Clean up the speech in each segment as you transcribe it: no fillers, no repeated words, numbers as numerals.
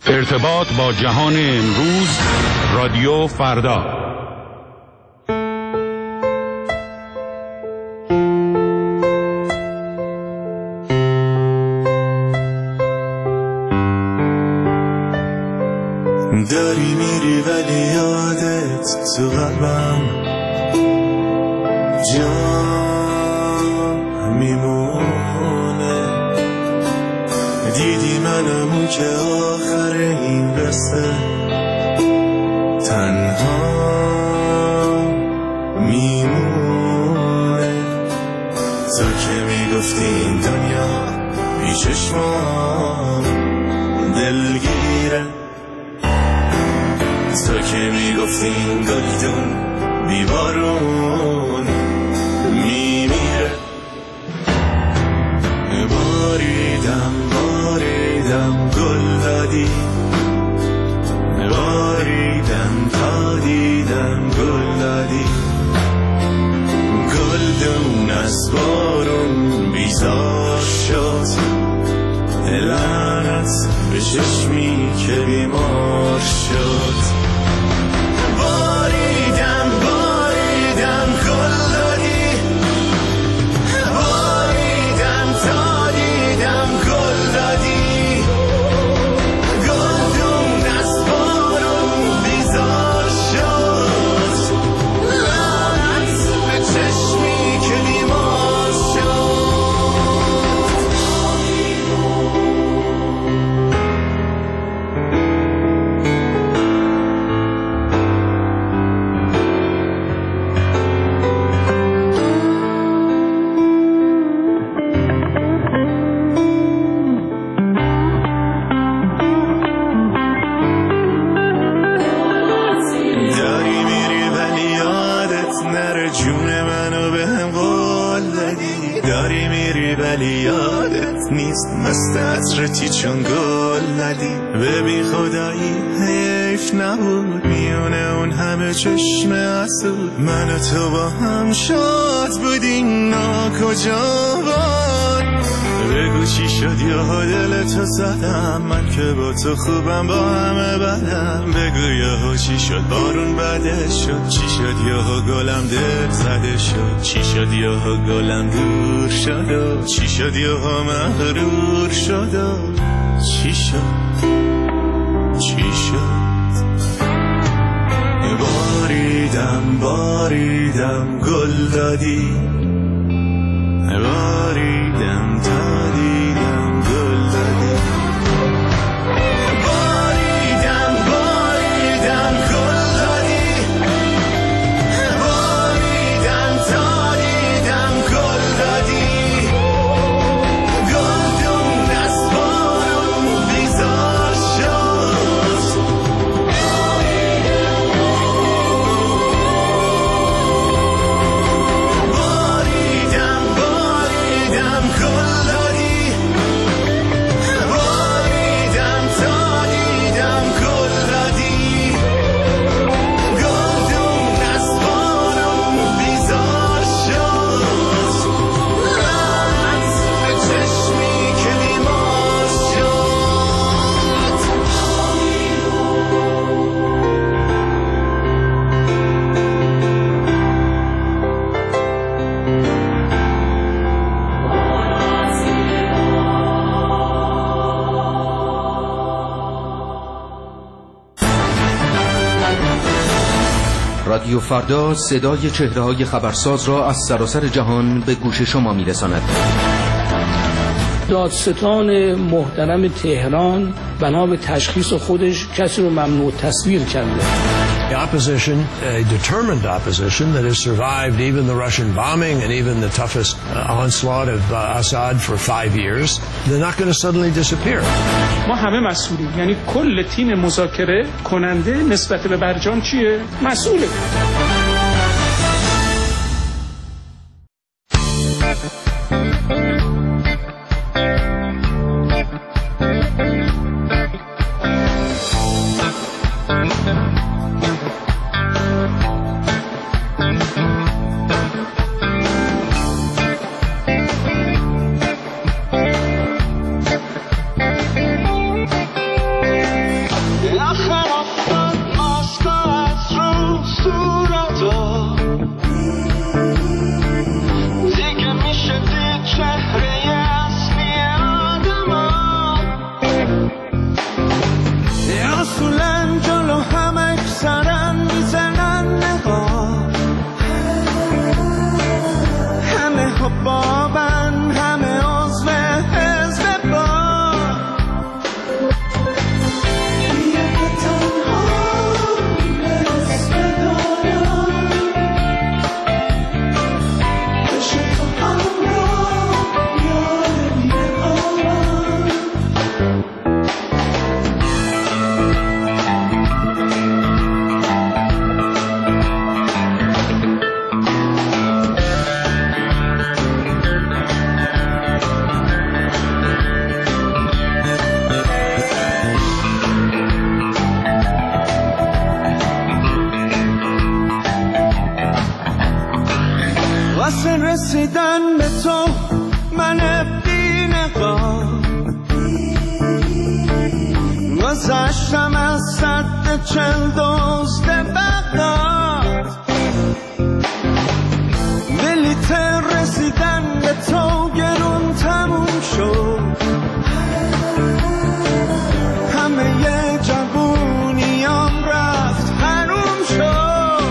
ارتباط با جهان امروز، رادیو فردا. داری میری ولی یادت تو قلبم جا میمونه. دیدی منمون که آخر این قصه تنها میمونه. تو که میگفتی این دنیا بی چشمام دلگیره، تو که میگفتی این گلدون بی بارون میمیره. باریدم گل دادی، باریدم تا دیدم گل دادی. گلدون از بارون بیزار شد، لعنت به چشمی که بیمار شد. باریدم گل دادی، باریدم تا دیدم گل دادی. گلدون از بارون بیزار شد، لعنت به چشمی که بیمار شد. مست عطرتی چون گل ندی، ببین خدایی حیف نبود میونه اون همه چشم حسود. من و تو با هم شاد بودیم، کجا بود؟ بگو چی شد یا دل تو زدم، من که با تو خوبم با همه بدم. بگو یا چی شد بارون بده شد، چی شد یا گلم دل زده شد، چی شد یا گلم دور شد و چی شد یا مغرور شد و چی شد. باریدم گل دادی، باریدم تا دیدم گل دادی. باریدم گل دادی، باریدم تا دیدم گل دادی. گلدون از بارون بیزار شد، رادیو فردا صدای چهره‌های خبرساز را از سراسر جهان به گوش شما می‌رساند. دادستان محترم تهران بنا به تشخیص خودش کسی رو ممنوع تصویر کرده. The opposition, a determined opposition that has survived even the Russian bombing and even the toughest onslaught of Assad for 5 years, they're not going to suddenly disappear. ما همه مسئولیم، یعنی کل تیم مذاکره کننده نسبت به برجام چیه؟ مسئوله. اصولا جلو هم اکثرن میزنن نگاه، همه حبابن همه عضو حزب با، بیا که تنها به اسم دارم بشه تو همراه یار بیقرارم. واسه رسیدن به تو من بی نقاب گذشتم از سد 40 دزد بغداد، بلیت رسیدن به تو گرون تموم شد، همه ی جوونیام رفت حروم شد.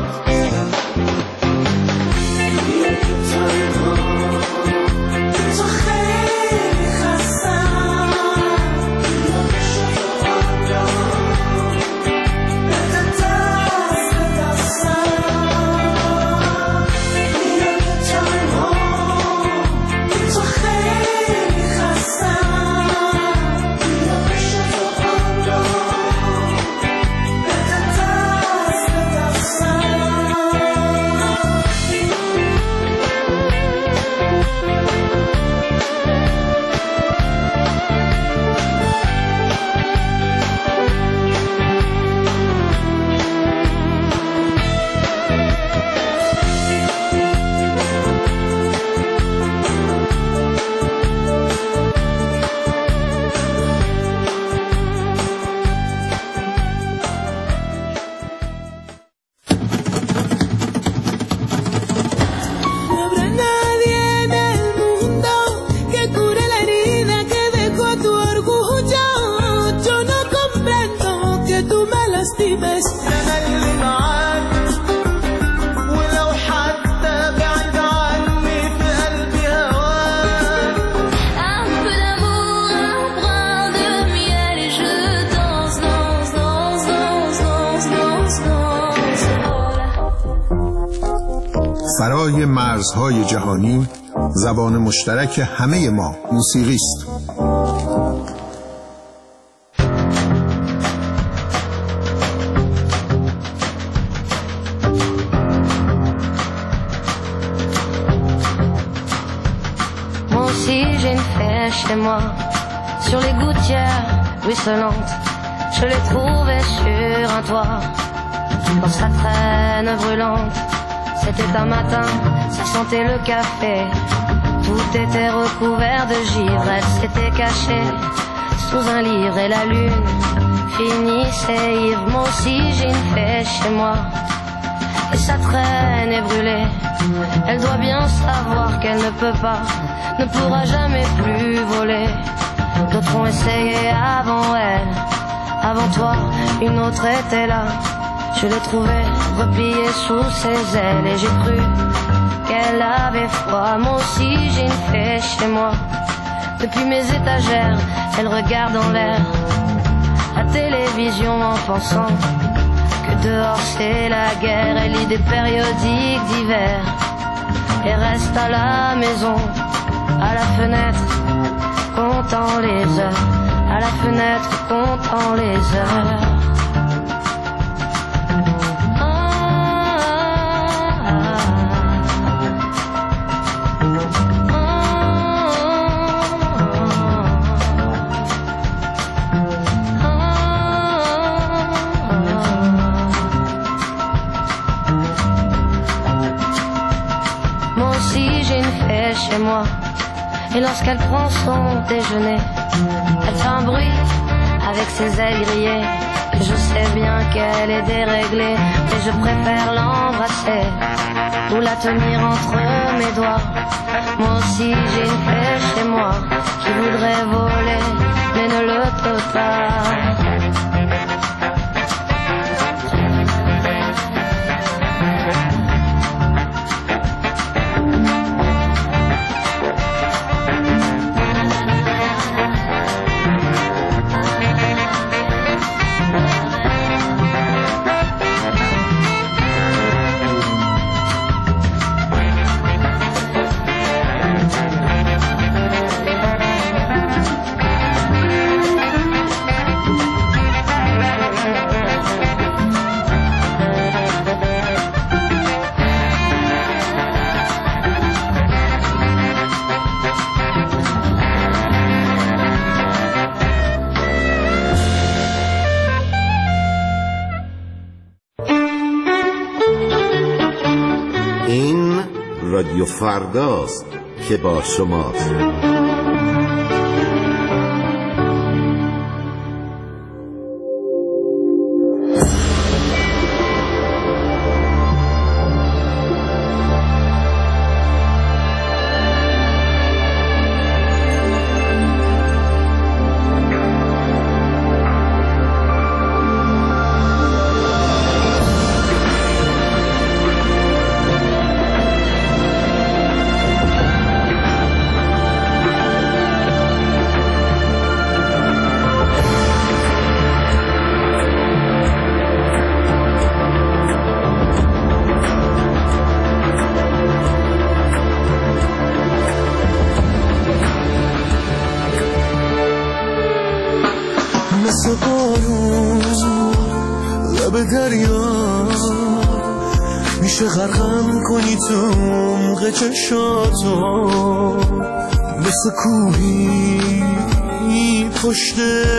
فرای مرزهای جهانی زبان مشترک همه ما موسیقی است. Moi aussi j'ai une fée chez moi, sur les gouttières ruisselantes, je l'ai trouvée sur un toit, dans sa traîne brûlante. C'était un matin, ça sentait le café, tout était recouvert de givre. Elle s'était cachée sous un livre et la lune finissait ivre. Moi aussi j'ai une fée chez moi, et sa traîne est brûlée. Elle doit bien savoir qu'elle ne peut pas, ne pourra jamais plus voler. D'autres ont essayé avant elle, avant toi, une autre était là. Je l'ai trouvée repliée sous ses ailes et j'ai cru qu'elle avait froid. Moi aussi j'ai une fée chez moi, depuis mes étagères, elle regarde en l'air, la télévision en pensant que dehors c'est la guerre. Elle lit des périodiques d'hiver et reste à la maison, à la fenêtre, comptant les heures, à la fenêtre, comptant les heures. Chez moi, et lorsqu'elle prend son déjeuner, elle fait un bruit avec ses ailes grillées. Et je sais bien qu'elle est déréglée, mais je préfère l'embrasser ou la tenir entre mes doigts. Moi aussi j'ai une fée chez moi qui voudrait voler, mais ne le peut pas. رادیو فرداست که با شماست. مثل بارون لب دریا میشه غرقم کنی تو عمق چشاتو، مثل کوهی پشت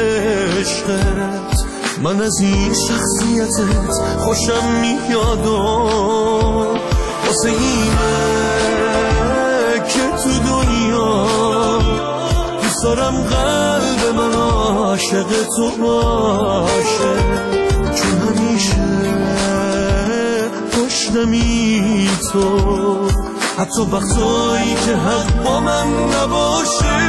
عشقت من از این شخصیتت خوشم میاد و واسه اینه که تو دنیا دوست دارم قلب من عاشق تو باشه، چون همیشه پشتمی تو، حتی وقتایی که حق با من نباشه.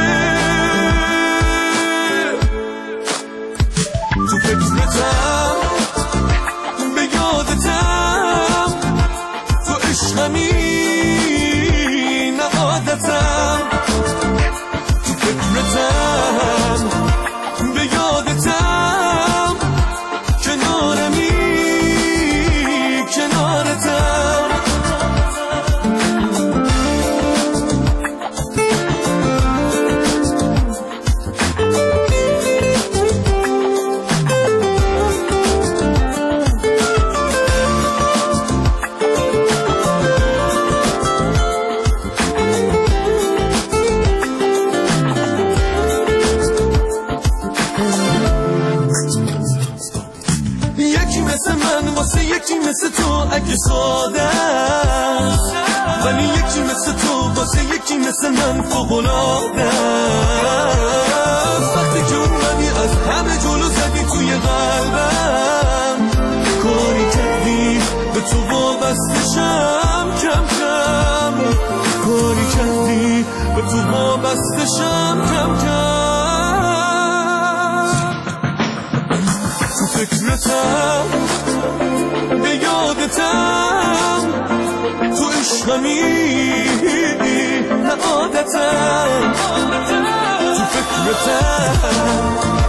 تو فکرتم به یادتم، تو عشقمی نه عادتم، تو فکرتم به یادتم، کنارمی کنارتم. یکی مثل تو اگه ساده است، ولی یکی مثل تو واسه یکی مثل من فوق‌العاده است. وقتی که اومدی از همه جلو زدی توی قلبم، کاری کردی به تو وابستشم کم کم، کاری کردی به تو وابستشم کم کم. تو فکرتم به یادتم، تو عشقمی نه عادتم، تو فکرتم